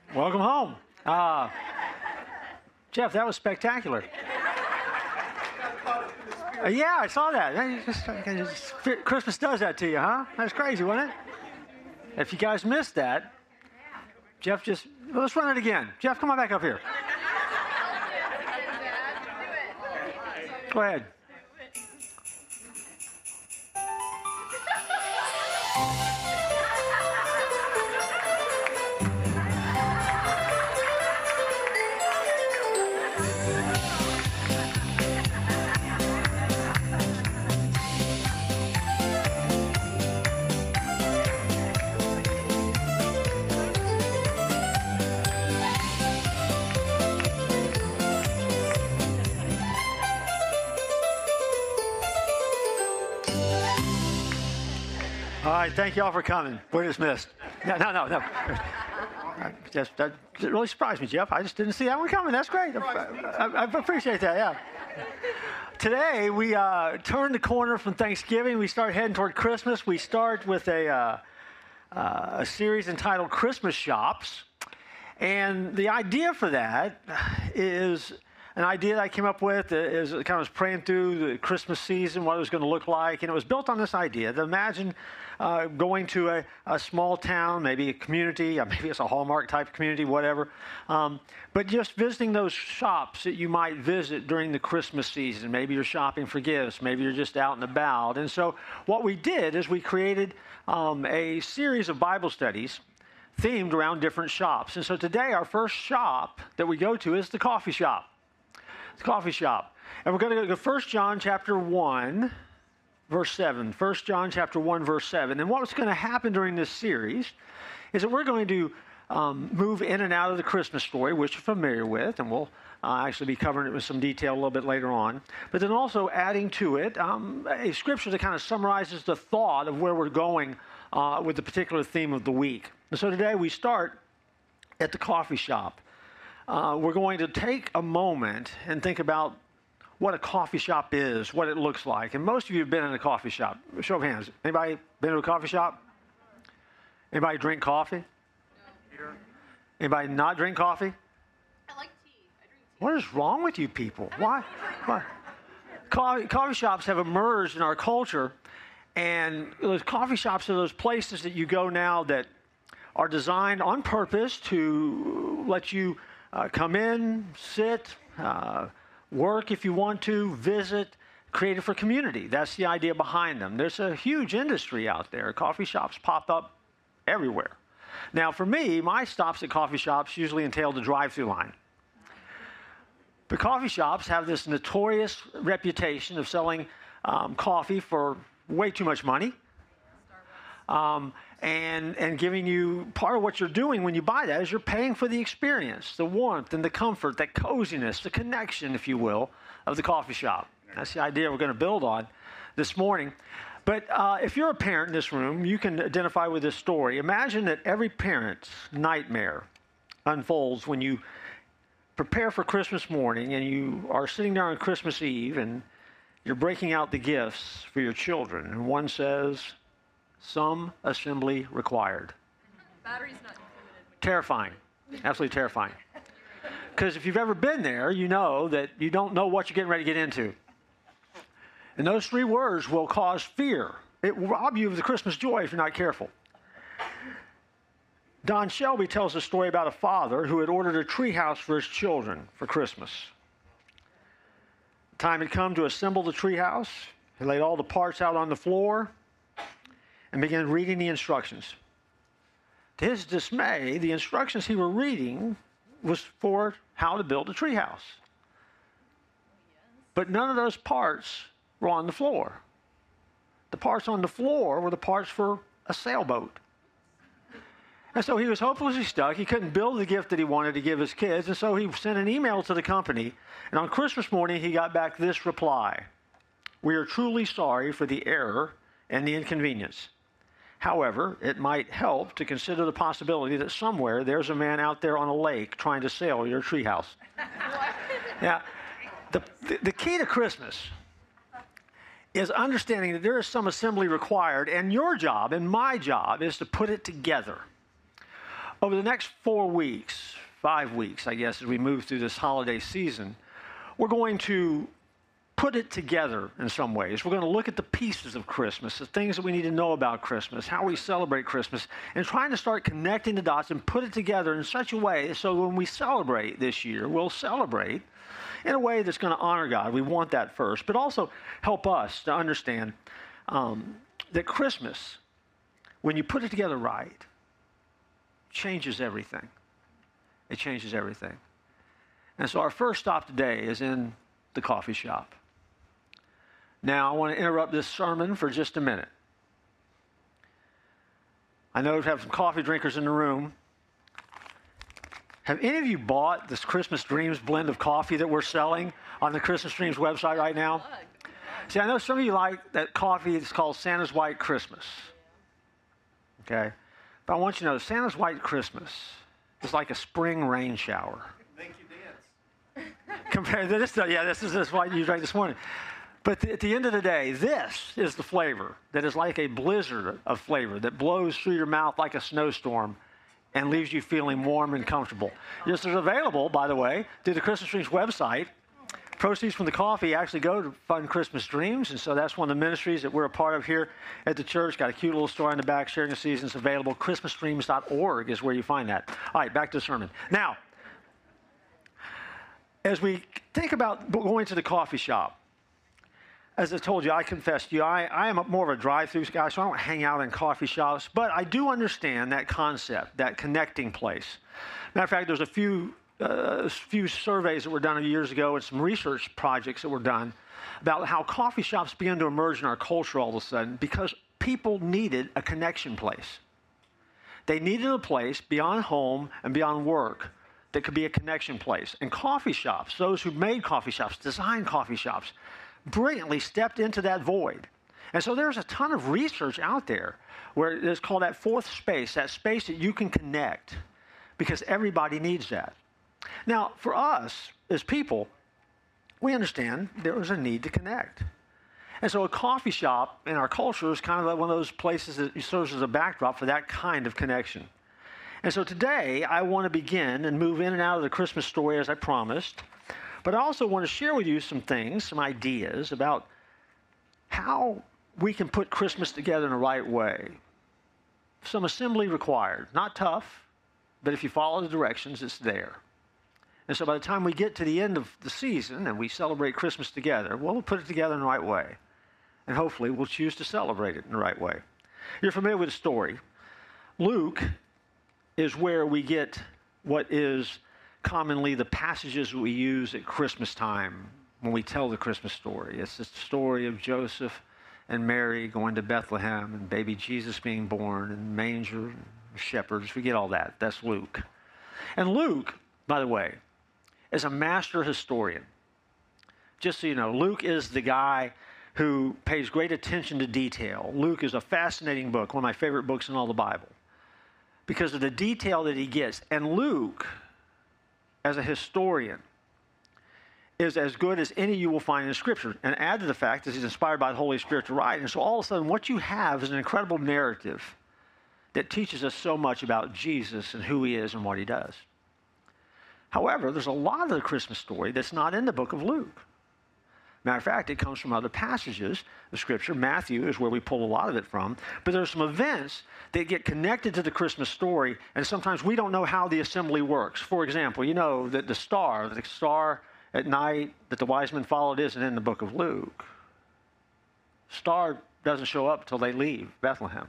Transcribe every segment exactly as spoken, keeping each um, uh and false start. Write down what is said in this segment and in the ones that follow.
Welcome home. Uh, Jeff, that was spectacular. Uh, yeah, I saw that. That just- just- Christmas does that to you, huh? That's crazy, wasn't it? If you guys missed that, Jeff just, well, let's run it again. Jeff, come on back up here. Go ahead. All right, thank you all for coming. We're dismissed. No, no, no, no. Just, that really surprised me, Jeff. I just didn't see that one coming. That's great. I, I, I appreciate that, yeah. Today, we uh, turn the corner from Thanksgiving. We start heading toward Christmas. We start with a, uh, uh, a series entitled Christmas Shops. And the idea for that is an idea that I came up with is kind of was praying through the Christmas season, what it was going to look like. And it was built on this idea to imagine uh, going to a, a small town, maybe a community, uh, maybe it's a Hallmark type community, whatever. Um, but just visiting those shops that you might visit during the Christmas season. Maybe you're shopping for gifts. Maybe you're just out and about. And so what we did is we created um, a series of Bible studies themed around different shops. And so today our first shop that we go to is the coffee shop. The coffee shop. And we're going to go to First John chapter one, verse seven. First John chapter one, verse seven. And what's going to happen during this series is that we're going to um, move in and out of the Christmas story, which you're familiar with, and we'll uh, actually be covering it with some detail a little bit later on. But then also adding to it um, a scripture that kind of summarizes the thought of where we're going uh, with the particular theme of the week. And so today we start at the coffee shop. Uh, we're going to take a moment and think about what a coffee shop is, what it looks like. And most of you have been in a coffee shop. Show of hands. Anybody been to a coffee shop? Anybody drink coffee? No. Anybody not drink coffee? I like tea. I drink tea. What is wrong with you people? Why? Why? Coffee, coffee shops have emerged in our culture, and those coffee shops are those places that you go now that are designed on purpose to let you Uh, come in, sit, uh, work if you want to, visit, created for community. That's the idea behind them. There's a huge industry out there. Coffee shops pop up everywhere. Now, for me, my stops at coffee shops usually entail the drive-through line. But coffee shops have this notorious reputation of selling um, coffee for way too much money. Um, and and giving you part of what you're doing when you buy that is you're paying for the experience, the warmth and the comfort, that coziness, the connection, if you will, of the coffee shop. That's the idea we're going to build on this morning. But uh, if you're a parent in this room, you can identify with this story. Imagine that every parent's nightmare unfolds when you prepare for Christmas morning and you are sitting there on Christmas Eve and you're breaking out the gifts for your children. And one says, "Some assembly required." Battery's not included. Terrifying. Absolutely terrifying. Because if you've ever been there, you know that you don't know what you're getting ready to get into. And those three words will cause fear. It will rob you of the Christmas joy if you're not careful. Don Shelby tells a story about a father who had ordered a treehouse for his children for Christmas. Time had come to assemble the treehouse. He laid all the parts out on the floor and began reading the instructions. To his dismay, the instructions he were reading was for how to build a treehouse. But none of those parts were on the floor. The parts on the floor were the parts for a sailboat. And so he was hopelessly stuck. He couldn't build the gift that he wanted to give his kids, and so he sent an email to the company. And on Christmas morning, he got back this reply: "We are truly sorry for the error and the inconvenience. However, it might help to consider the possibility that somewhere there's a man out there on a lake trying to sail your treehouse." Now, the, the, the key to Christmas is understanding that there is some assembly required, and your job and my job is to put it together. over the next four weeks, five weeks, I guess, as we move through this holiday season, we're going to put it together in some ways. We're going to look at the pieces of Christmas, the things that we need to know about Christmas, how we celebrate Christmas, and trying to start connecting the dots and put it together in such a way so when we celebrate this year, we'll celebrate in a way that's going to honor God. We want that first, but also help us to understand um, that Christmas, when you put it together right, changes everything. It changes everything. And so our first stop today is in the coffee shop. Now, I want to interrupt this sermon for just a minute. I know we have some coffee drinkers in the room. Have any of you bought this Christmas Dreams blend of coffee that we're selling on the Christmas Dreams website right now? See, I know some of you like that coffee. It's called Santa's White Christmas. Okay? But I want you to know Santa's White Christmas is like a spring rain shower. Make you dance. Compared to this, yeah, this is this what you drank this morning. But th- at the end of the day, this is the flavor that is like a blizzard of flavor that blows through your mouth like a snowstorm and leaves you feeling warm and comfortable. This is available, by the way, through the Christmas Dreams website. Proceeds from the coffee actually go to fund Christmas Dreams, and so that's one of the ministries that we're a part of here at the church. Got a cute little store in the back, sharing the seasons available. Christmas dreams dot org is where you find that. All right, back to the sermon. Now, as we think about going to the coffee shop, as I told you, I confess to you, I, I am more of a drive-through guy, so I don't hang out in coffee shops, but I do understand that concept, that connecting place. Matter of fact, there's a few uh, few surveys that were done years ago and some research projects that were done about how coffee shops began to emerge in our culture all of a sudden because people needed a connection place. They needed a place beyond home and beyond work that could be a connection place. And coffee shops, those who made coffee shops, designed coffee shops, brilliantly stepped into that void. And so there's a ton of research out there where it's called that fourth space, that space that you can connect, because everybody needs that. Now, for us as people, we understand there is a need to connect. And so a coffee shop in our culture is kind of like one of those places that serves as a backdrop for that kind of connection. And so today, I want to begin and move in and out of the Christmas story as I promised. But I also want to share with you some things, some ideas about how we can put Christmas together in the right way. Some assembly required. Not tough, but if you follow the directions, it's there. And so by the time we get to the end of the season and we celebrate Christmas together, well, we'll put it together in the right way. And hopefully we'll choose to celebrate it in the right way. You're familiar with the story. Luke is where we get what is commonly the passages we use at Christmas time when we tell the Christmas story. It's the story of Joseph and Mary going to Bethlehem and baby Jesus being born and manger and shepherds. We get all that. That's Luke. And Luke, by the way, is a master historian. Just so you know, Luke is the guy who pays great attention to detail. Luke is a fascinating book, one of my favorite books in all the Bible, because of the detail that he gets. And Luke, as a historian, is as good as any you will find in Scripture. And add to the fact that he's inspired by the Holy Spirit to write. And so all of a sudden, what you have is an incredible narrative that teaches us so much about Jesus and who he is and what he does. However, there's a lot of the Christmas story that's not in the book of Luke. Matter of fact, it comes from other passages of Scripture. Matthew is where we pull a lot of it from. But there's some events that get connected to the Christmas story, and sometimes we don't know how the assembly works. For example, you know that the star, the star at night that the wise men followed isn't in the book of Luke. Star doesn't show up till they leave Bethlehem.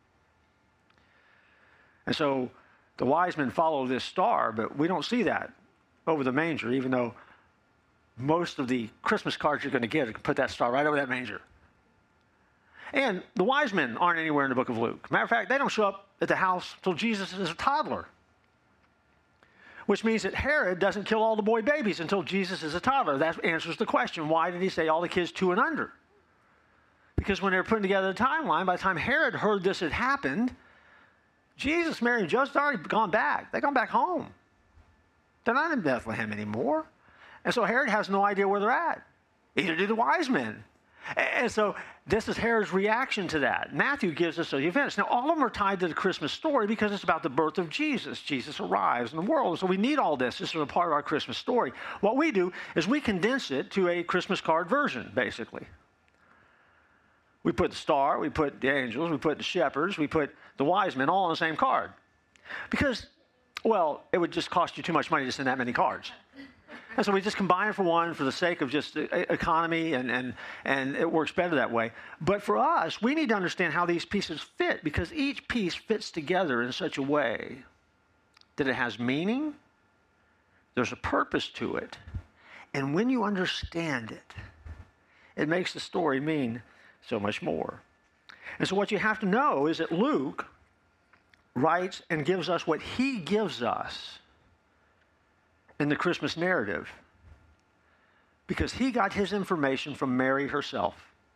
And so the wise men follow this star, but we don't see that over the manger, even though most of the Christmas cards you're going to get are put that star right over that manger. And the wise men aren't anywhere in the book of Luke. Matter of fact, they don't show up at the house until Jesus is a toddler. Which means that Herod doesn't kill all the boy babies until Jesus is a toddler. That answers the question, why did he say all the kids two and under? Because when they were putting together the timeline, by the time Herod heard this had happened, Jesus, Mary, and Joseph had already gone back. They've gone back home. They're not in Bethlehem anymore. And so Herod has no idea where they're at. Either do the wise men. And so this is Herod's reaction to that. Matthew gives us the events. Now, all of them are tied to the Christmas story because it's about the birth of Jesus. Jesus arrives in the world. So we need all this. This is a part of our Christmas story. What we do is we condense it to a Christmas card version, basically. We put the star, we put the angels, we put the shepherds, we put the wise men all on the same card. Because, well, it would just cost you too much money to send that many cards. And so we just combine it for one for the sake of just economy, and, and, and it works better that way. But for us, we need to understand how these pieces fit, because each piece fits together in such a way that it has meaning, there's a purpose to it, and when you understand it, it makes the story mean so much more. And so what you have to know is that Luke writes and gives us what he gives us in the Christmas narrative, because he got his information from Mary herself.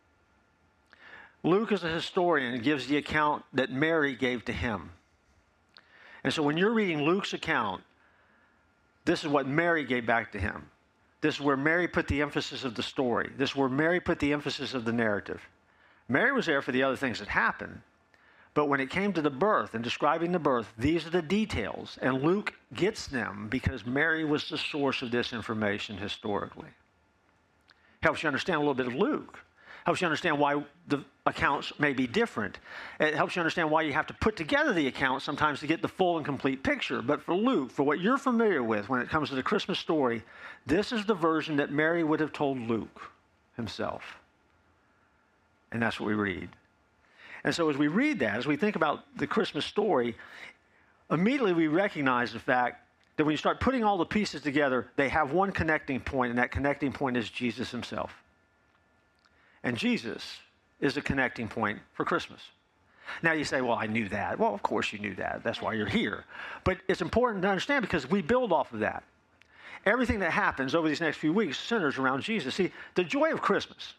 Luke is a historian and gives the account that Mary gave to him. And so when you're reading Luke's account, this is what Mary gave back to him. This is where Mary put the emphasis of the story. This is where Mary put the emphasis of the narrative. Mary was there for the other things that happened, but when it came to the birth and describing the birth, these are the details, and Luke gets them because Mary was the source of this information historically. Helps you understand a little bit of Luke. Helps you understand why the accounts may be different. It helps you understand why you have to put together the accounts sometimes to get the full and complete picture. But for Luke, for what you're familiar with when it comes to the Christmas story, this is the version that Mary would have told Luke himself. And that's what we read. And so as we read that, as we think about the Christmas story, immediately we recognize the fact that when you start putting all the pieces together, they have one connecting point, and that connecting point is Jesus himself. And Jesus is the connecting point for Christmas. Now you say, well, I knew that. Well, of course you knew that. That's why you're here. But it's important to understand because we build off of that. Everything that happens over these next few weeks centers around Jesus. See, the joy of Christmas.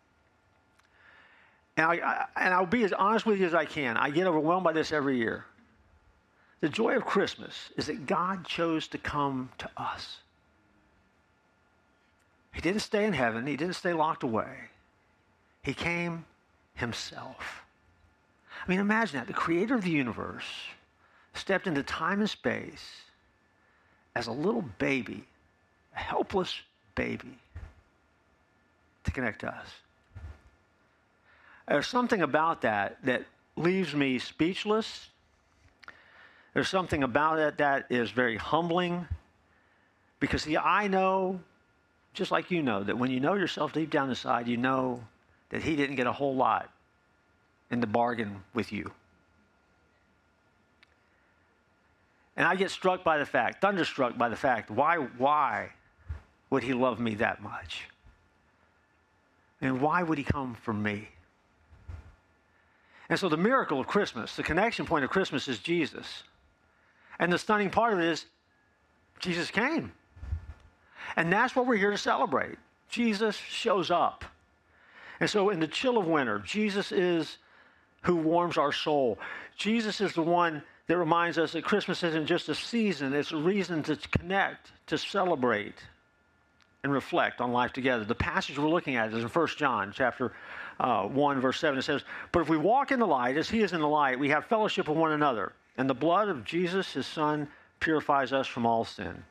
And, I, I, and I'll be as honest with you as I can. I get overwhelmed by this every year. The joy of Christmas is that God chose to come to us. He didn't stay in heaven. He didn't stay locked away. He came himself. I mean, imagine that. The creator of the universe stepped into time and space as a little baby, a helpless baby, to connect to us. There's something about that that leaves me speechless. There's something about it that is very humbling. Because, see, I know, just like you know, that when you know yourself deep down inside, you know that he didn't get a whole lot in the bargain with you. And I get struck by the fact, thunderstruck by the fact, why, why would he love me that much? And why would he come for me? And so the miracle of Christmas, the connection point of Christmas is Jesus. And the stunning part of it is Jesus came. And that's what we're here to celebrate. Jesus shows up. And so in the chill of winter, Jesus is who warms our soul. Jesus is the one that reminds us that Christmas isn't just a season, it's a reason to connect, to celebrate, and reflect on life together. The passage we're looking at is in First John chapter uh, one, verse seven. It says, "But if we walk in the light, as he is in the light, we have fellowship with one another. And the blood of Jesus, his son, purifies us from all sin."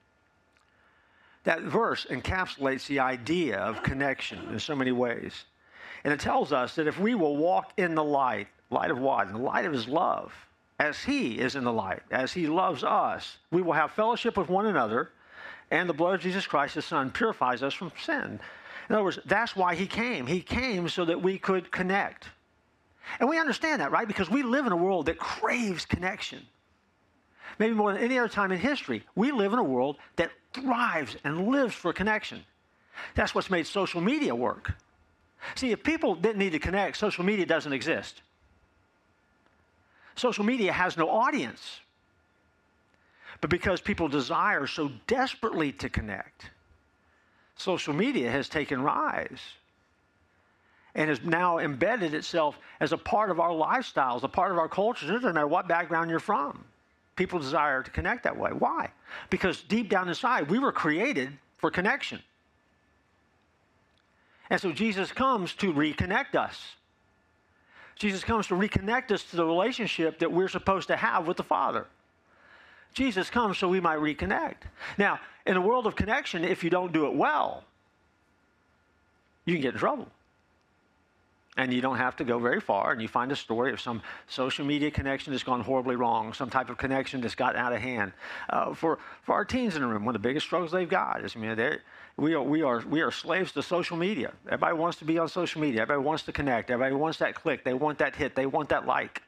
That verse encapsulates the idea of connection in so many ways. And it tells us that if we will walk in the light, light of what? In the light of his love, as he is in the light, as he loves us, we will have fellowship with one another, and the blood of Jesus Christ, his son, purifies us from sin. In other words, that's why he came. He came so that we could connect. And we understand that, right? Because we live in a world that craves connection. Maybe more than any other time in history, we live in a world that thrives and lives for connection. That's what's made social media work. See, if people didn't need to connect, social media doesn't exist. Social media has no audience. But because people desire so desperately to connect, social media has taken rise and has now embedded itself as a part of our lifestyles, a part of our cultures. It doesn't matter what background you're from. People desire to connect that way. Why? Because deep down inside, we were created for connection. And so Jesus comes to reconnect us. Jesus comes to reconnect us to the relationship that we're supposed to have with the Father. Jesus comes so we might reconnect. Now, in a world of connection, if you don't do it well, you can get in trouble. And you don't have to go very far, and you find a story of some social media connection that's gone horribly wrong, some type of connection that's got out of hand. Uh, for, for our teens in the room, one of the biggest struggles they've got is, I mean, they're, we are, we, are, we are slaves to social media. Everybody wants to be on social media. Everybody wants to connect. Everybody wants that click. They want that hit. They want that like.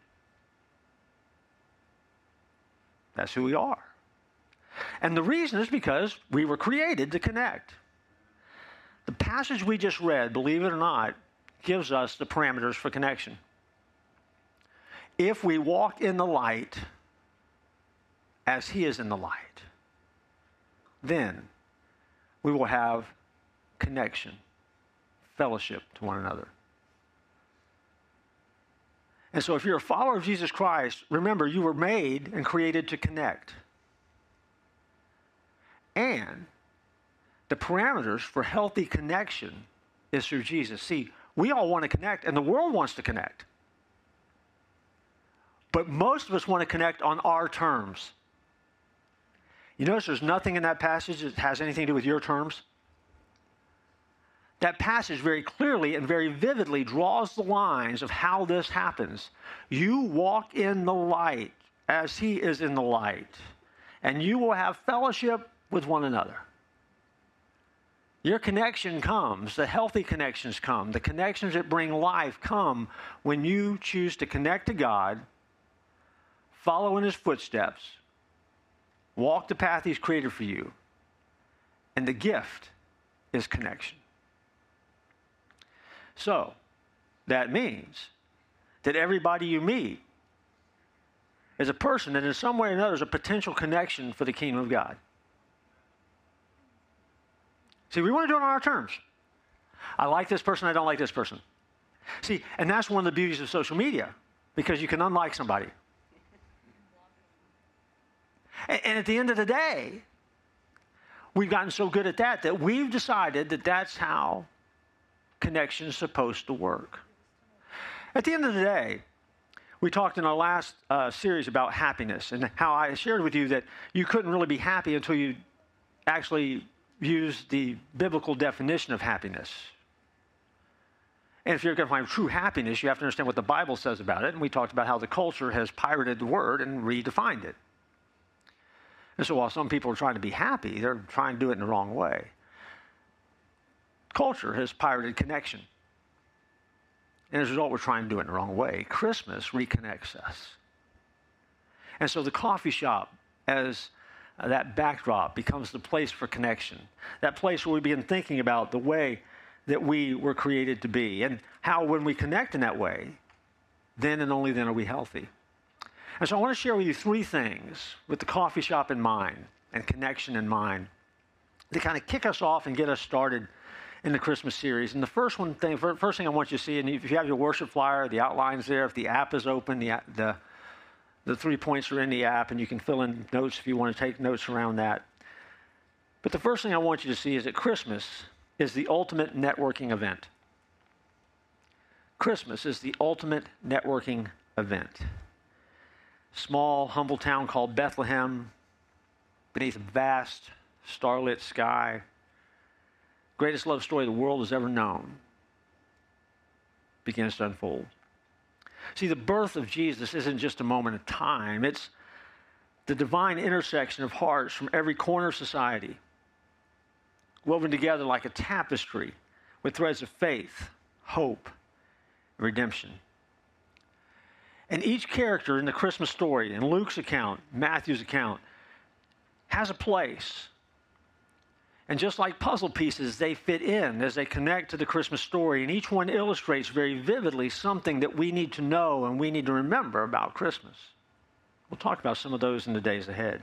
That's who we are. And the reason is because we were created to connect. The passage we just read, believe it or not, gives us the parameters for connection. If we walk in the light as he is in the light, then we will have connection, fellowship to one another. And so if you're a follower of Jesus Christ, remember you were made and created to connect. And the parameters for healthy connection is through Jesus. See, we all want to connect, and the world wants to connect. But most of us want to connect on our terms. You notice there's nothing in that passage that has anything to do with your terms? That passage very clearly and very vividly draws the lines of how this happens. You walk in the light as he is in the light, and you will have fellowship with one another. Your connection comes, the healthy connections come, the connections that bring life come when you choose to connect to God, follow in his footsteps, walk the path he's created for you, and the gift is connection. So, that means that everybody you meet is a person that in some way or another is a potential connection for the kingdom of God. See, we want to do it on our terms. I like this person, I don't like this person. See, and that's one of the beauties of social media, because you can unlike somebody. And, and at the end of the day, we've gotten so good at that that we've decided that that's how connection is supposed to work. At the end of the day, we talked in our last uh, series about happiness and how I shared with you that you couldn't really be happy until you actually use the biblical definition of happiness. And if you're going to find true happiness, you have to understand what the Bible says about it. And we talked about how the culture has pirated the word and redefined it. And so while some people are trying to be happy, they're trying to do it in the wrong way. Culture has pirated connection. And as a result, we're trying to do it in the wrong way. Christmas reconnects us. And so the coffee shop, as uh, that backdrop, becomes the place for connection. That place where we begin thinking about the way that we were created to be, and how when we connect in that way, then and only then are we healthy. And so I want to share with you three things with the coffee shop in mind and connection in mind to kind of kick us off and get us started in the Christmas series. And the first one thing, first thing I want you to see, and if you have your worship flyer, the outline's there. If the app is open, the the the three points are in the app, and you can fill in notes if you want to take notes around that. But the first thing I want you to see is that Christmas is the ultimate networking event. Christmas is the ultimate networking event. Small, humble town called Bethlehem, beneath a vast, starlit sky. Greatest love story the world has ever known begins to unfold. See, the birth of Jesus isn't just a moment of time. It's the divine intersection of hearts from every corner of society, woven together like a tapestry with threads of faith, hope, and redemption. And each character in the Christmas story, in Luke's account, Matthew's account, has a place. And just like puzzle pieces, they fit in as they connect to the Christmas story. And each one illustrates very vividly something that we need to know and we need to remember about Christmas. We'll talk about some of those in the days ahead.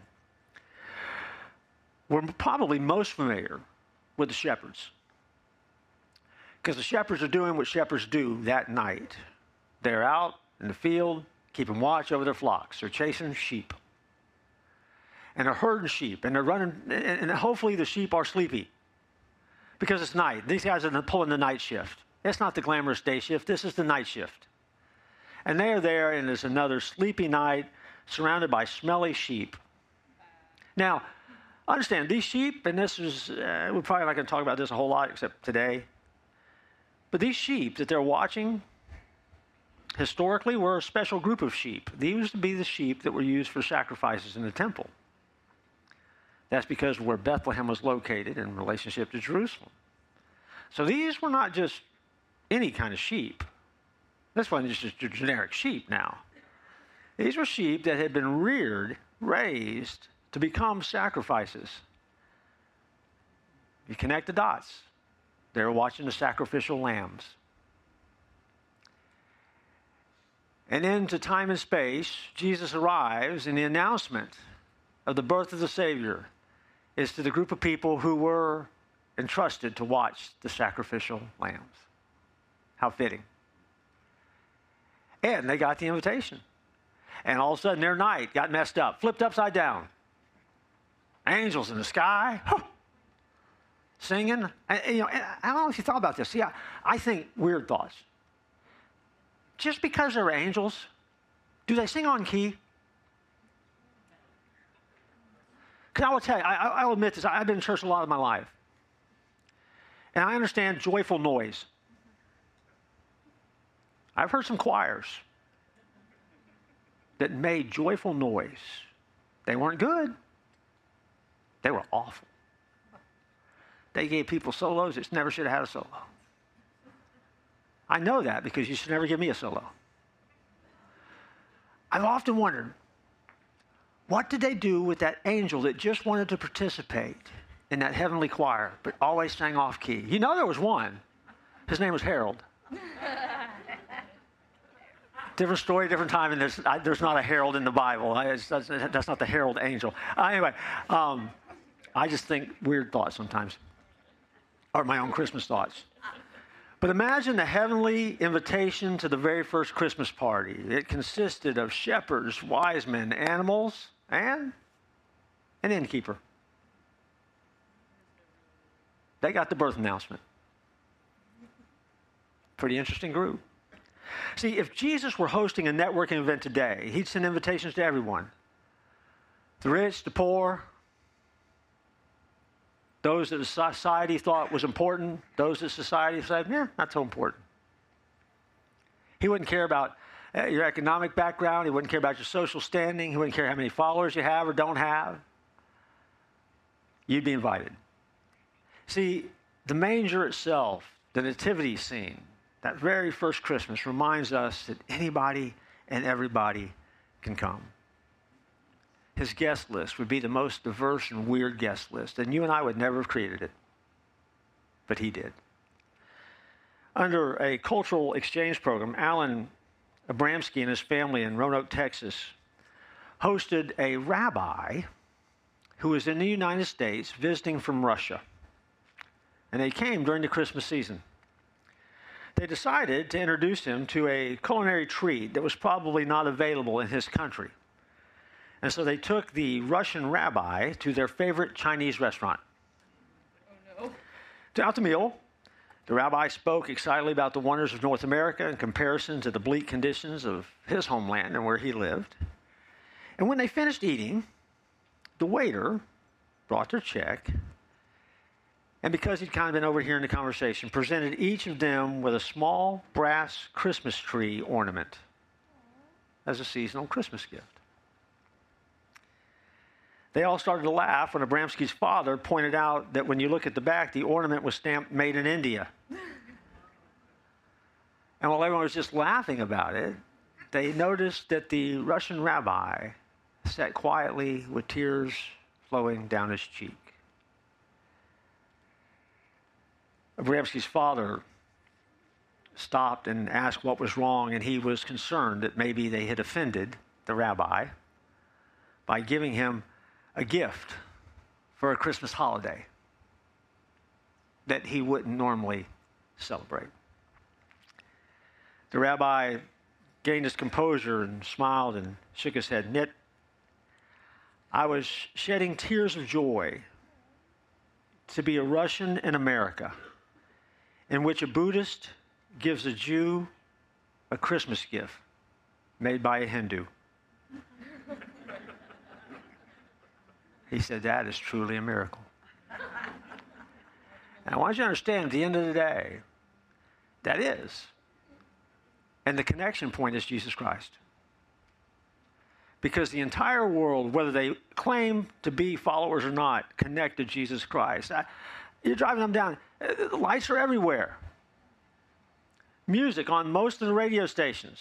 We're probably most familiar with the shepherds, because the shepherds are doing what shepherds do that night. They're out in the field, keeping watch over their flocks. They're chasing sheep. And they're herding sheep, and they're running, and hopefully the sheep are sleepy. because it's night. These guys are pulling the night shift. It's not the glamorous day shift. This is the night shift. And they are there, and it's another sleepy night surrounded by smelly sheep. Now, understand, these sheep, and this is, uh, we're probably not going to talk about this a whole lot except today, but these sheep that they're watching historically were a special group of sheep. These used to be the sheep that were used for sacrifices in the temple. That's because where Bethlehem was located in relationship to Jerusalem. So these were not just any kind of sheep. This wasn't just a generic sheep now. These were sheep that had been reared, raised to become sacrifices. You connect the dots. They were watching the sacrificial lambs. And into time and space, Jesus arrives, and the announcement of the birth of the Savior is to the group of people who were entrusted to watch the sacrificial lambs. How fitting. And they got the invitation. And all of a sudden, their night got messed up, flipped upside down. Angels in the sky, huh, singing. And, you know, and I don't know if you thought about this. See, I, I think weird thoughts. Just because they're angels, do they sing on key? Because I will tell you, I, I will admit this, I've been in church a lot of my life. And I understand joyful noise. I've heard some choirs that made joyful noise. They weren't good. They were awful. They gave people solos that never should have had a solo. I know that because you should never give me a solo. I've often wondered, what did they do with that angel that just wanted to participate in that heavenly choir, but always sang off key? You know there was one. His name was Harold. Different story, different time, and there's, I, there's not a herald in the Bible. I, that's, that's not the herald angel. Uh, anyway, um, I just think weird thoughts sometimes, or my own Christmas thoughts. But imagine the heavenly invitation to the very first Christmas party. It consisted of shepherds, wise men, animals, and an innkeeper. They got the birth announcement. Pretty interesting group. See, if Jesus were hosting a networking event today, he'd send invitations to everyone. The rich, the poor, those that society thought was important, those that society said, yeah, not so important. He wouldn't care about uh, your economic background. He wouldn't care about your social standing. He wouldn't care how many followers you have or don't have. You'd be invited. See, the manger itself, the nativity scene, that very first Christmas reminds us that anybody and everybody can come. His guest list would be the most diverse and weird guest list, and you and I would never have created it, but he did. Under a cultural exchange program, Alan Abramsky and his family in Roanoke, Texas, hosted a rabbi who was in the United States visiting from Russia, and they came during the Christmas season. They decided to introduce him to a culinary treat that was probably not available in his country. And so they took the Russian rabbi to their favorite Chinese restaurant. Oh, no. Throughout the meal, the rabbi spoke excitedly about the wonders of North America in comparison to the bleak conditions of his homeland and where he lived. And when they finished eating, the waiter brought their check, and because he'd kind of been overhearing the conversation, presented each of them with a small brass Christmas tree ornament as a seasonal Christmas gift. They all started to laugh when Abramsky's father pointed out that when you look at the back, the ornament was stamped "Made in India." And while everyone was just laughing about it, they noticed that the Russian rabbi sat quietly with tears flowing down his cheek. Abramsky's father stopped and asked what was wrong, and he was concerned that maybe they had offended the rabbi by giving him a gift for a Christmas holiday that he wouldn't normally celebrate. The rabbi gained his composure and smiled and shook his head. "Nit, I was shedding tears of joy to be a Russian in America, in which a Buddhist gives a Jew a Christmas gift made by a Hindu. He said, that is truly a miracle. And I want you to understand, at the end of the day, that is. And the connection point is Jesus Christ. Because the entire world, whether they claim to be followers or not, connect to Jesus Christ. I, you're driving them down. The lights are everywhere. Music on most of the radio stations.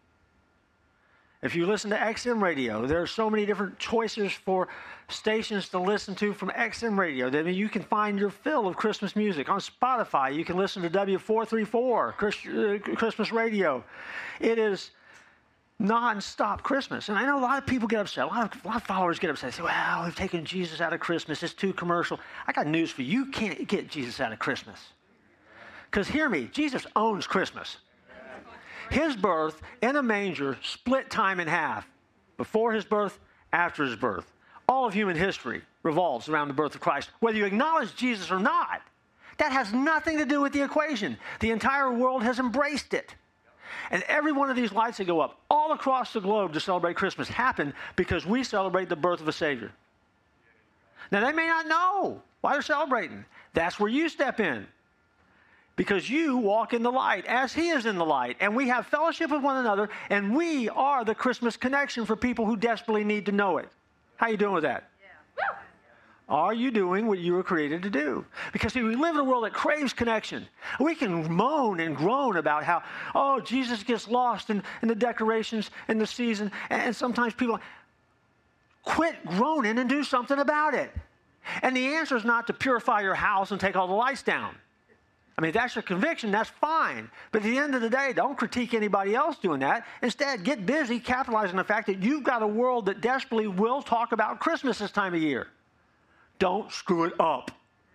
If you listen to X M radio, there are so many different choices for stations to listen to from X M radio. I mean, you can find your fill of Christmas music. On Spotify, you can listen to W four thirty-four, Christmas radio. It is non-stop Christmas. And I know a lot of people get upset. A lot of, a lot of followers get upset. They say, well, we've taken Jesus out of Christmas. It's too commercial. I got news for you. You can't get Jesus out of Christmas. Because hear me, Jesus owns Christmas. His birth in a manger split time in half. Before his birth, after his birth. All of human history revolves around the birth of Christ. Whether you acknowledge Jesus or not, that has nothing to do with the equation. The entire world has embraced it. And every one of these lights that go up all across the globe to celebrate Christmas happen because we celebrate the birth of a Savior. Now, they may not know why they're celebrating. That's where you step in. Because you walk in the light as he is in the light. And we have fellowship with one another. And we are the Christmas connection for people who desperately need to know it. How you doing with that? Yeah. Are you doing what you were created to do? Because see, we live in a world that craves connection. We can moan and groan about how, oh, Jesus gets lost in, in the decorations and the season. And sometimes people quit groaning and do something about it. And the answer is not to purify your house and take all the lights down. I mean, if that's your conviction, that's fine. But at the end of the day, don't critique anybody else doing that. Instead, get busy capitalizing on the fact that you've got a world that desperately will talk about Christmas this time of year. Don't screw it up.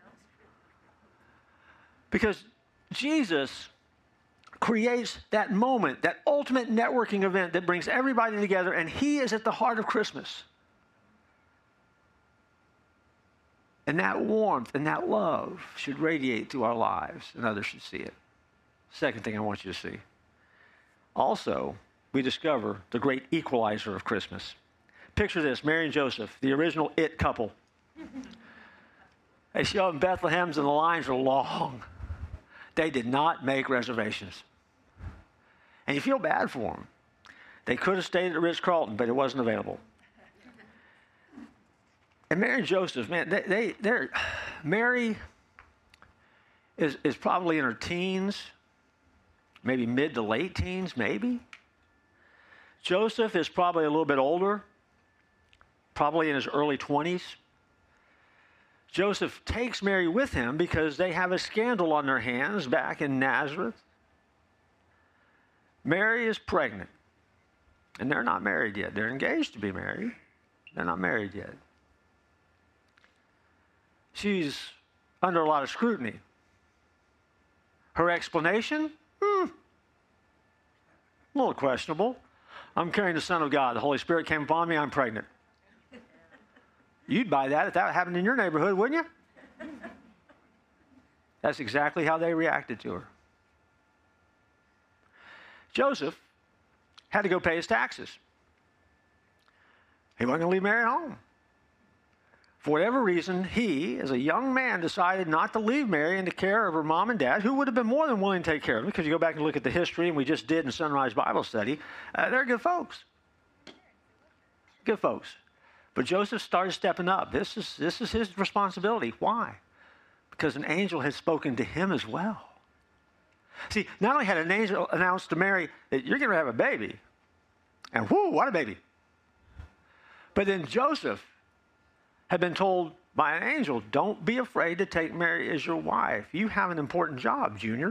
Because Jesus creates that moment, that ultimate networking event that brings everybody together, and he is at the heart of Christmas. And that warmth and that love should radiate through our lives, and others should see it. Second thing I want you to see. Also, we discover the great equalizer of Christmas. Picture this, Mary and Joseph, the original it couple. They show up in Bethlehem's and the lines are long. They did not make reservations. And you feel bad for them. They could have stayed at the Ritz-Carlton, but it wasn't available. And Mary and Joseph, man, they, they, they're, Mary is, is probably in her teens, maybe mid to late teens, maybe. Joseph is probably a little bit older, probably in his early twenties. Joseph takes Mary with him because they have a scandal on their hands back in Nazareth. Mary is pregnant, and they're not married yet. They're engaged to be married. They're not married yet. She's under a lot of scrutiny. Her explanation? Hmm. A little questionable. I'm carrying the Son of God. The Holy Spirit came upon me. I'm pregnant. You'd buy that if that happened in your neighborhood, wouldn't you? That's exactly how they reacted to her. Joseph had to go pay his taxes. He wasn't going to leave Mary at home. For whatever reason, he, as a young man, decided not to leave Mary in the care of her mom and dad, who would have been more than willing to take care of her. Because you go back and look at the history, and we just did in Sunrise Bible Study, uh, they're good folks. Good folks. But Joseph started stepping up. This is, this is his responsibility. Why? Because an angel had spoken to him as well. See, not only had an angel announced to Mary that you're going to have a baby, and whoo, what a baby. But then Joseph had been told by an angel, don't be afraid to take Mary as your wife. You have an important job, Junior.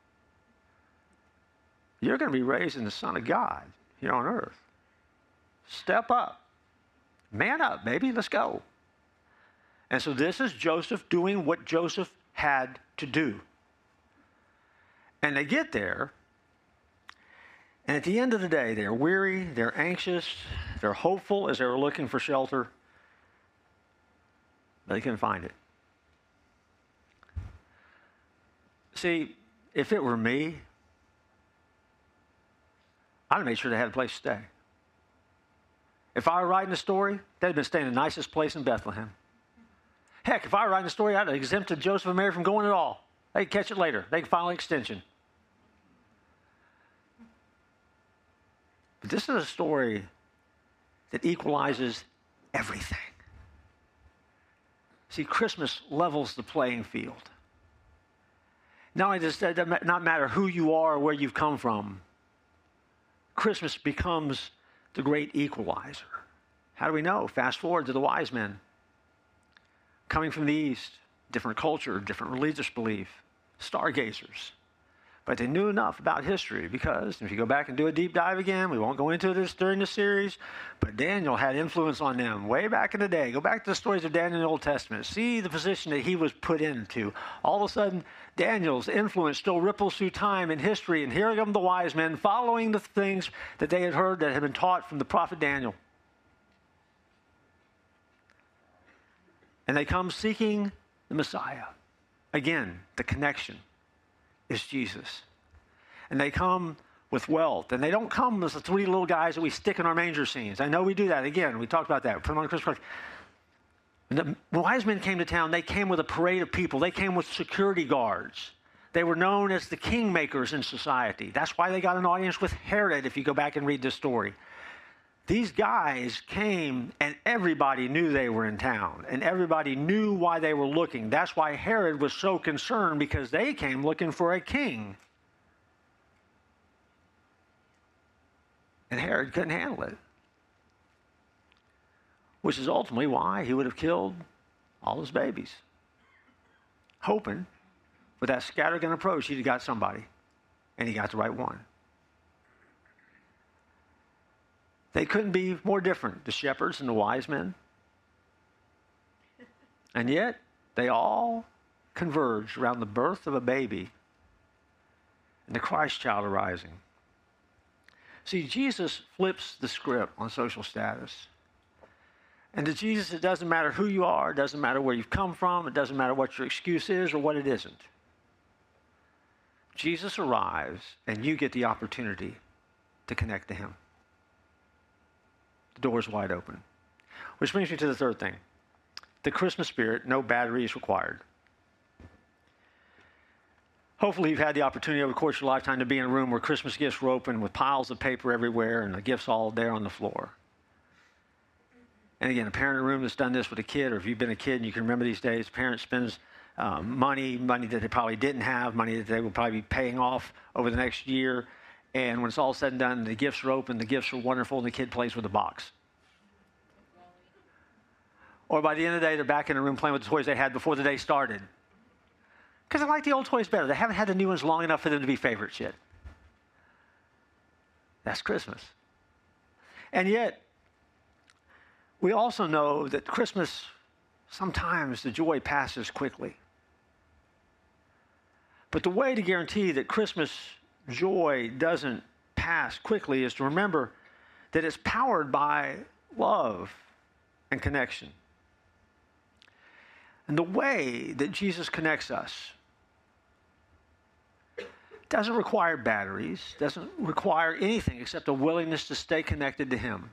You're going to be raising the Son of God here on earth. Step up. Man up, baby. Let's go. And so this is Joseph doing what Joseph had to do. And they get there, and at the end of the day, they're weary, they're anxious, they're hopeful as they were looking for shelter. They couldn't find it. see, if it were me, I'd have made sure they had a place to stay. If I were writing a story, they'd have been staying in the nicest place in Bethlehem. Heck, if I were writing a story, I'd have exempted Joseph and Mary from going at all. They could catch it later. They could file an extension. But this is a story that equalizes everything. See, Christmas levels the playing field. Not only does it not matter who you are or where you've come from, Christmas becomes the great equalizer. How do we know? Fast forward to the wise men. Coming from the East, different culture, different religious belief, stargazers. But they knew enough about history because if you go back and do a deep dive again, we won't go into this during the series, but Daniel had influence on them way back in the day. Go back to the stories of Daniel in the Old Testament. See the position that he was put into. All of a sudden, Daniel's influence still ripples through time and history, and here come the wise men following the things that they had heard that had been taught from the prophet Daniel. And they come seeking the Messiah. Again, the connection is Jesus. And they come with wealth. And they don't come as the three little guys that we stick in our manger scenes. I know we do that. Again, we talked about that. Put them on Christmas. When the wise men came to town, they came with a parade of people. They came with security guards. They were known as the kingmakers in society. That's why they got an audience with Herod, if you go back and read this story. These guys came, and everybody knew they were in town, and everybody knew why they were looking. That's why Herod was so concerned, because they came looking for a king. And Herod couldn't handle it, which is ultimately why he would have killed all his babies, hoping with that scattergun approach he'd have got somebody, and he got the right one. They couldn't be more different, the shepherds and the wise men. And yet, they all converged around the birth of a baby and the Christ child arising. See, Jesus flips the script on social status. And to Jesus, it doesn't matter who you are, it doesn't matter where you've come from, it doesn't matter what your excuse is or what it isn't. Jesus arrives, and you get the opportunity to connect to him. The door's wide open. Which brings me to the third thing. The Christmas spirit, no batteries required. Hopefully you've had the opportunity over the course of your lifetime to be in a room where Christmas gifts were open with piles of paper everywhere and the gifts all there on the floor. And again, a parent in a room that's done this with a kid, or if you've been a kid and you can remember these days, a parent spends um, money, money that they probably didn't have, money that they will probably be paying off over the next year. And when it's all said and done, the gifts are open, the gifts are wonderful, and the kid plays with the box. Or by the end of the day, they're back in the room playing with the toys they had before the day started. Because they like the old toys better. They haven't had the new ones long enough for them to be favorites yet. That's Christmas. And yet, we also know that Christmas, sometimes the joy passes quickly. But the way to guarantee that Christmas joy doesn't pass quickly is to remember that it's powered by love and connection. And the way that Jesus connects us doesn't require batteries, doesn't require anything except a willingness to stay connected to him.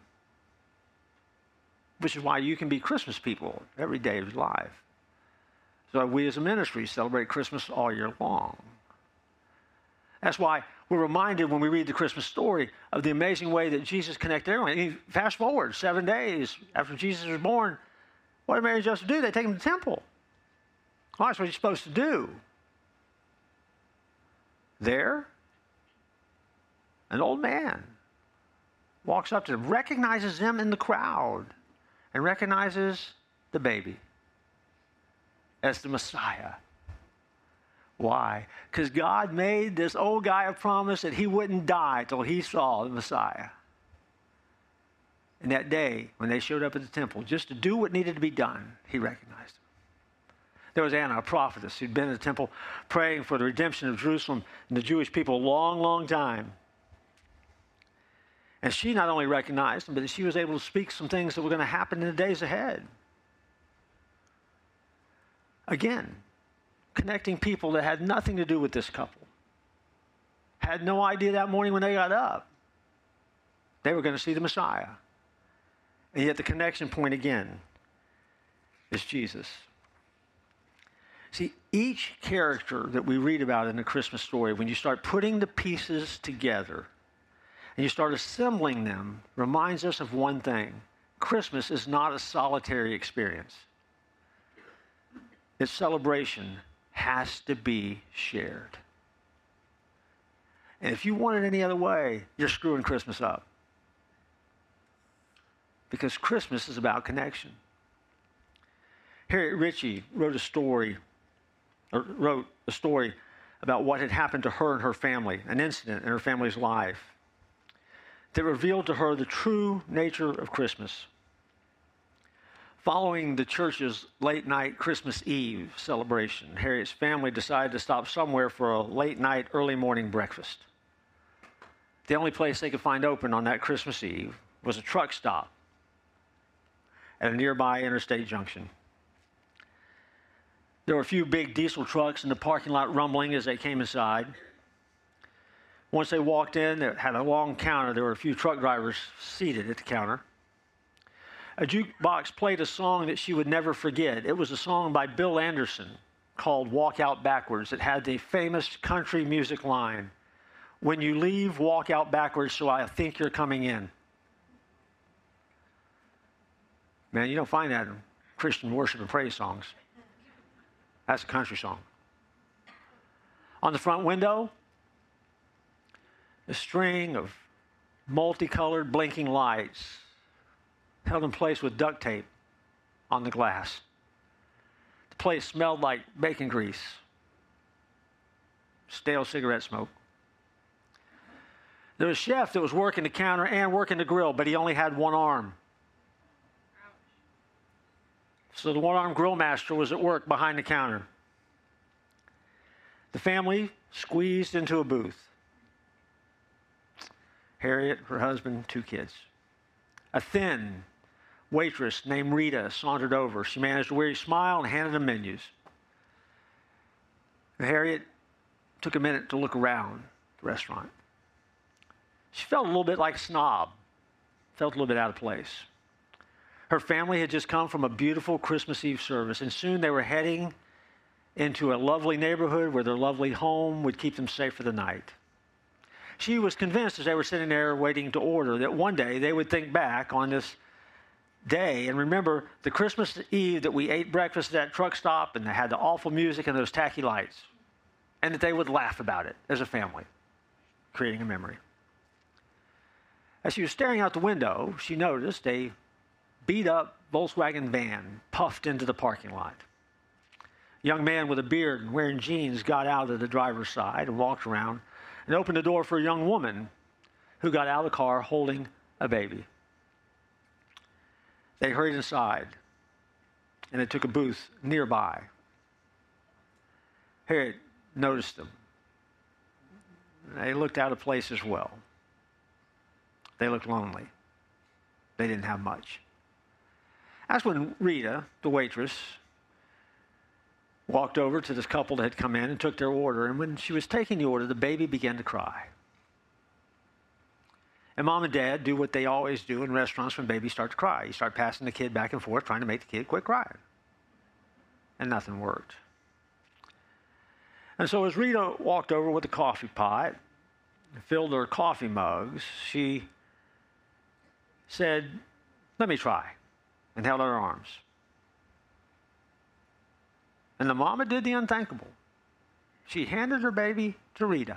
Which is why you can be Christmas people every day of your life. So we as a ministry celebrate Christmas all year long. That's why we're reminded when we read the Christmas story of the amazing way that Jesus connected everyone. I mean, fast forward seven days after Jesus was born, what did Mary and Joseph do? They take him to the temple. Well, that's what you're supposed to do. There, an old man walks up to them, recognizes them in the crowd, and recognizes the baby as the Messiah. Why? Because God made this old guy a promise that he wouldn't die till he saw the Messiah. And that day, when they showed up at the temple, just to do what needed to be done, he recognized them. There was Anna, a prophetess, who'd been in the temple praying for the redemption of Jerusalem and the Jewish people a long, long time. And she not only recognized him, but she was able to speak some things that were going to happen in the days ahead. Again, connecting people that had nothing to do with this couple. Had no idea that morning when they got up they were going to see the Messiah. And yet the connection point again is Jesus. See, each character that we read about in the Christmas story, when you start putting the pieces together and you start assembling them, reminds us of one thing. Christmas is not a solitary experience. Its celebration has to be shared. And if you want it any other way, you're screwing Christmas up. Because Christmas is about connection. Harriet Ritchie wrote a story, or wrote a story about what had happened to her and her family, an incident in her family's life that revealed to her the true nature of Christmas. Following the church's late night Christmas Eve celebration, Harriet's family decided to stop somewhere for a late night, early morning breakfast. The only place they could find open on that Christmas Eve was a truck stop at a nearby interstate junction. There were a few big diesel trucks in the parking lot rumbling as they came inside. Once they walked in, they had a long counter. There were a few truck drivers seated at the counter. A jukebox played a song that she would never forget. It was a song by Bill Anderson called Walk Out Backwards. It had the famous country music line, "When you leave, walk out backwards so I think you're coming in." Man, you don't find that in Christian worship and praise songs. That's a country song. On the front window, a string of multicolored blinking lights held in place with duct tape on the glass. The place smelled like bacon grease, stale cigarette smoke. There was a chef that was working the counter and working the grill, but he only had one arm. So the one-armed grill master was at work behind the counter. The family squeezed into a booth. Harriet, her husband, two kids. A thin waitress named Rita sauntered over. She managed a weary smile and handed them menus. And Harriet took a minute to look around the restaurant. She felt a little bit like a snob, felt a little bit out of place. Her family had just come from a beautiful Christmas Eve service, and soon they were heading into a lovely neighborhood where their lovely home would keep them safe for the night. She was convinced as they were sitting there waiting to order that one day they would think back on this day and remember the Christmas Eve that we ate breakfast at that truck stop and they had the awful music and those tacky lights, and that they would laugh about it as a family, creating a memory. As she was staring out the window, she noticed a beat-up Volkswagen van puffed into the parking lot. A young man with a beard and wearing jeans got out of the driver's side and walked around and opened the door for a young woman who got out of the car holding a baby. They hurried inside, and they took a booth nearby. Harriet noticed them. They looked out of place as well. They looked lonely. They didn't have much. That's when Rita, the waitress, walked over to this couple that had come in and took their order. And when she was taking the order, the baby began to cry. And mom and dad do what they always do in restaurants when babies start to cry. You start passing the kid back and forth, trying to make the kid quit crying. And nothing worked. And so as Rita walked over with a coffee pot and filled her coffee mugs, she said, "Let me try," and held out her arms. And the mama did the unthinkable. She handed her baby to Rita.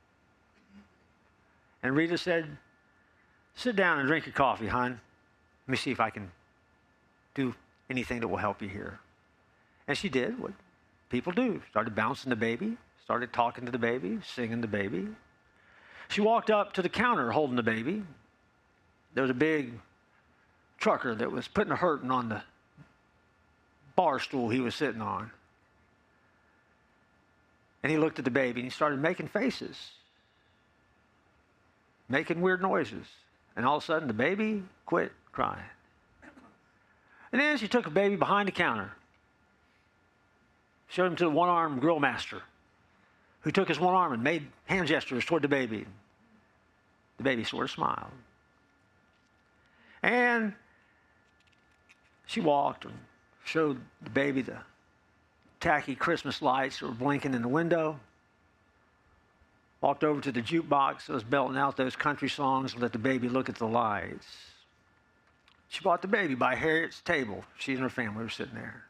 And Rita said, "Sit down and drink your coffee, hon. Let me see if I can do anything that will help you here." And she did what people do. Started bouncing the baby, started talking to the baby, singing the baby. She walked up to the counter holding the baby. There was a big trucker that was putting a hurting on the bar stool he was sitting on. And he looked at the baby and he started making faces, making weird noises. And all of a sudden the baby quit crying. And then she took a baby behind the counter. Showed him to the one-armed grill master, who took his one arm and made hand gestures toward the baby. The baby sort of smiled. And she walked and showed the baby the tacky Christmas lights that were blinking in the window. Walked over to the jukebox that was belting out those country songs and let the baby look at the lights. She brought the baby by Harriet's table. She and her family were sitting there.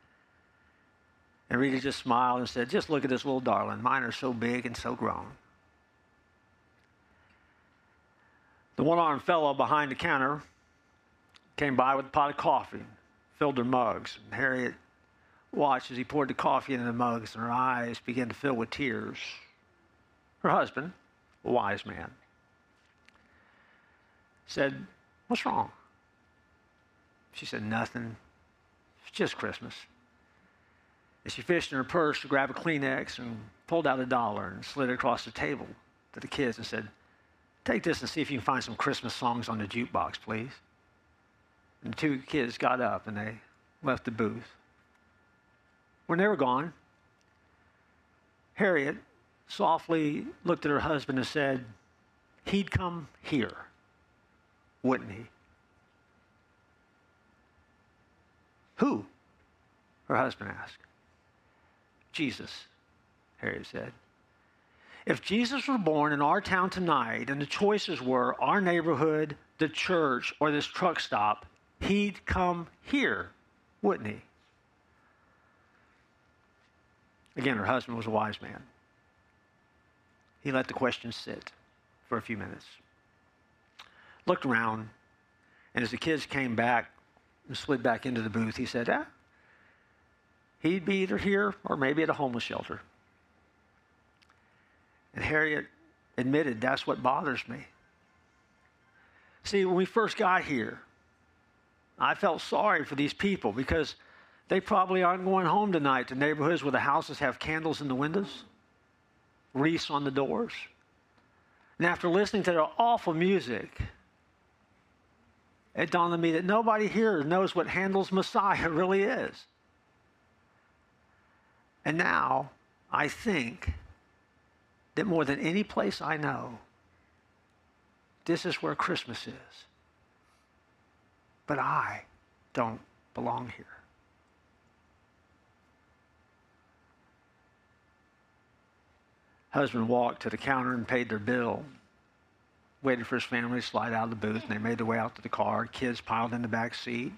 And Rita just smiled and said, just look at this little darling. Mine are so big and so grown. The one-armed fellow behind the counter came by with a pot of coffee, filled their mugs. And Harriet watched as he poured the coffee into the mugs, and her eyes began to fill with tears. Her husband, a wise man, said, what's wrong? She said, nothing. It's just Christmas. And she fished in her purse to grab a Kleenex and pulled out a dollar and slid it across the table to the kids and said, take this and see if you can find some Christmas songs on the jukebox, please. And the two kids got up and they left the booth. When they were gone, Harriet softly looked at her husband and said, he'd come here, wouldn't he? Who? Her husband asked. Jesus, Harriet said. If Jesus were born in our town tonight and the choices were our neighborhood, the church, or this truck stop, he'd come here, wouldn't he? Again, her husband was a wise man. He let the question sit for a few minutes, looked around, and as the kids came back and slid back into the booth, he said, ah, he'd be either here or maybe at a homeless shelter. And Harriet admitted, that's what bothers me. See, when we first got here, I felt sorry for these people because they probably aren't going home tonight to neighborhoods where the houses have candles in the windows, wreaths on the doors. And after listening to their awful music, it dawned on me that nobody here knows what Handel's Messiah really is. And now, I think that more than any place I know, this is where Christmas is. But I don't belong here. Husband walked to the counter and paid their bill. Waited for his family to slide out of the booth, and they made their way out to the car. Kids piled in the back seat.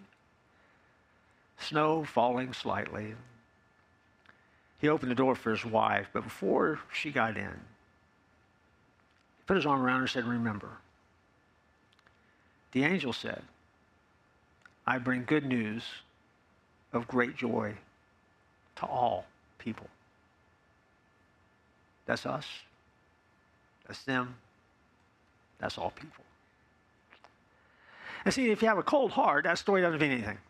Snow falling slightly. He opened the door for his wife, but before she got in, he put his arm around her and said, remember, the angel said, I bring good news of great joy to all people. That's us. That's them. That's all people. And see, if you have a cold heart, that story doesn't mean anything.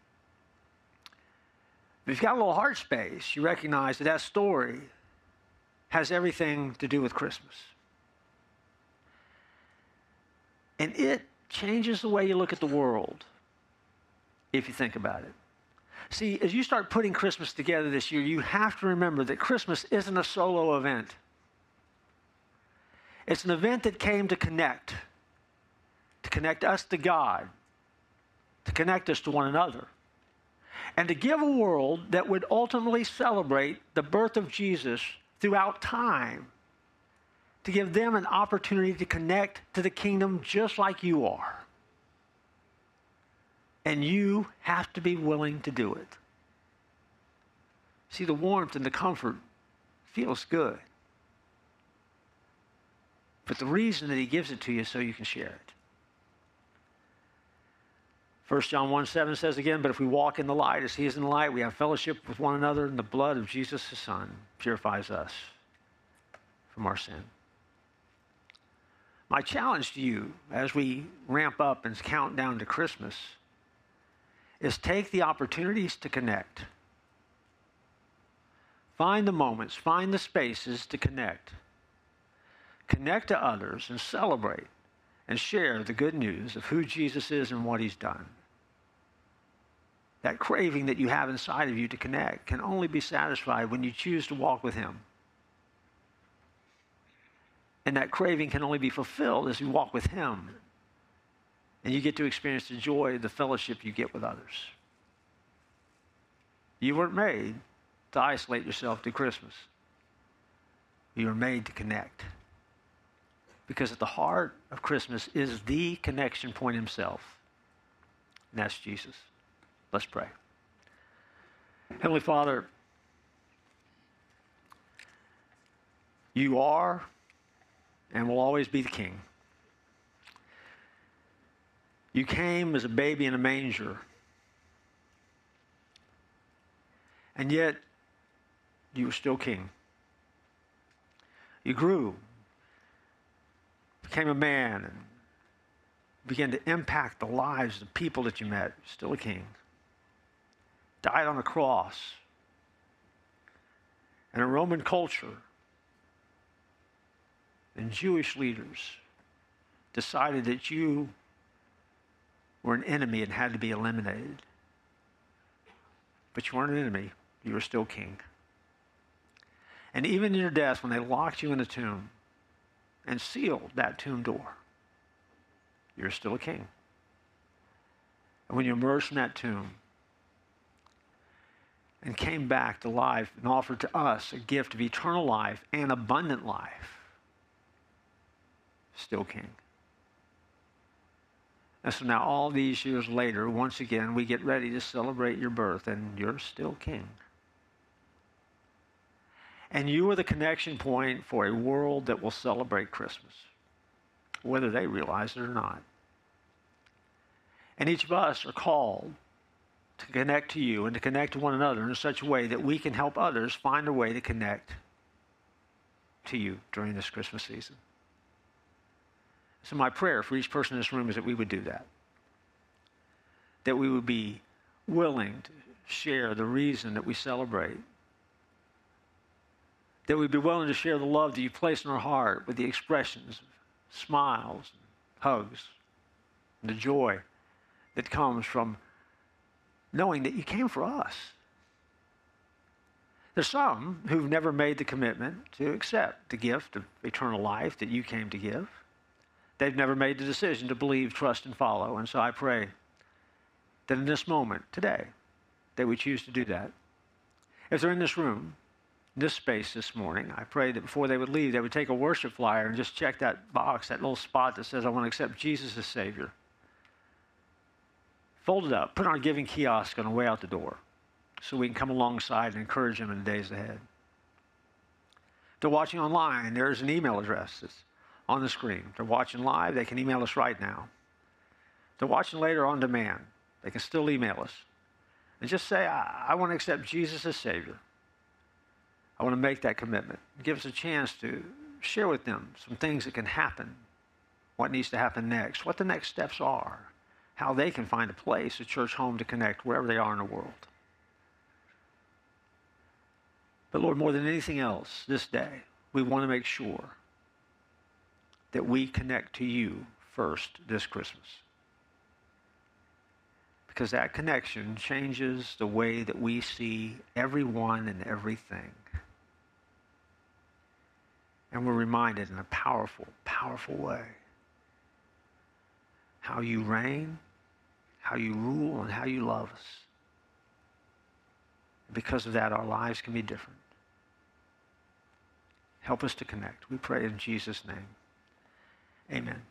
If you've got a little heart space, you recognize that that story has everything to do with Christmas. And it changes the way you look at the world, if you think about it. See, as you start putting Christmas together this year, you have to remember that Christmas isn't a solo event. It's an event that came to connect, to connect us to God, to connect us to one another, and to give a world that would ultimately celebrate the birth of Jesus throughout time, to give them an opportunity to connect to the kingdom just like you are. And you have to be willing to do it. See, the warmth and the comfort feels good. But the reason that he gives it to you is so you can share it. First John one seven says again, but if we walk in the light as he is in the light, we have fellowship with one another, and the blood of Jesus, his son, purifies us from our sin. My challenge to you as we ramp up and count down to Christmas is take the opportunities to connect. Find the moments, find the spaces to connect. Connect to others and celebrate and share the good news of who Jesus is and what he's done. That that craving that you have inside of you to connect can only be satisfied when you choose to walk with him. And that craving can only be fulfilled as you walk with him. And you get to experience the joy, the fellowship you get with others. You weren't made to isolate yourself to Christmas. You were made to connect. Because at the heart of Christmas is the connection point himself. And that's Jesus. Let's pray. Heavenly Father, you are and will always be the King. You came as a baby in a manger. And yet, you were still King. You grew, became a man, and began to impact the lives of the people that you met. Still a King. Died on a cross. And a Roman culture and Jewish leaders decided that you were an enemy and had to be eliminated. But you weren't an enemy. You were still King. And even in your death, when they locked you in a tomb and sealed that tomb door, you're still a King. And when you emerged from that tomb and came back to life and offered to us a gift of eternal life and abundant life, still King. And so now all these years later, once again, we get ready to celebrate your birth, and you're still King. And you are the connection point for a world that will celebrate Christmas, whether they realize it or not. And each of us are called to connect to you and to connect to one another in such a way that we can help others find a way to connect to you during this Christmas season. So my prayer for each person in this room is that we would do that. That we would be willing to share the reason that we celebrate. That we'd be willing to share the love that you place in our heart with the expressions of smiles, and hugs, and the joy that comes from knowing that you came for us. There's some who've never made the commitment to accept the gift of eternal life that you came to give. They've never made the decision to believe, trust, and follow. And so I pray that in this moment, today, they would choose to do that. If they're in this room, this space this morning, I pray that before they would leave, they would take a worship flyer and just check that box, that little spot that says, I want to accept Jesus as Savior. Fold it up, put it on a giving kiosk on the way out the door so we can come alongside and encourage them in the days ahead. If they're watching online, there's an email address that's on the screen. If they're watching live, they can email us right now. If they're watching later on demand, they can still email us. And just say, I, I want to accept Jesus as Savior. I want to make that commitment. Give us a chance to share with them some things that can happen, what needs to happen next, what the next steps are, how they can find a place, a church home to connect wherever they are in the world. But Lord, more than anything else this day, we want to make sure that we connect to you first this Christmas. Because that connection changes the way that we see everyone and everything. And we're reminded in a powerful, powerful way how you reign, how you rule, and how you love us. Because of that, our lives can be different. Help us to connect. We pray in Jesus' name. Amen.